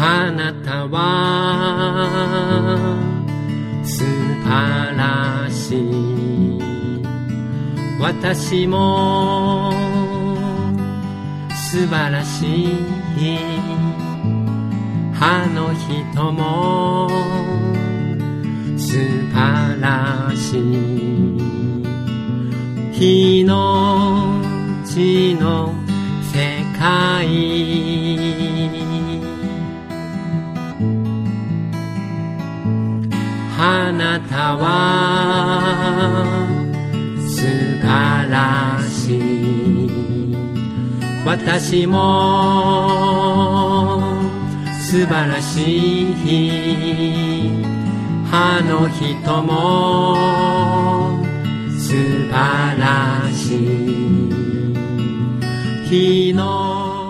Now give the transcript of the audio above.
あなたは素晴らしい。私も素晴らしい。あの人も素晴らしい。命の世界、あなたは素晴らしい。私も素晴らしい。あの人も素晴らしい。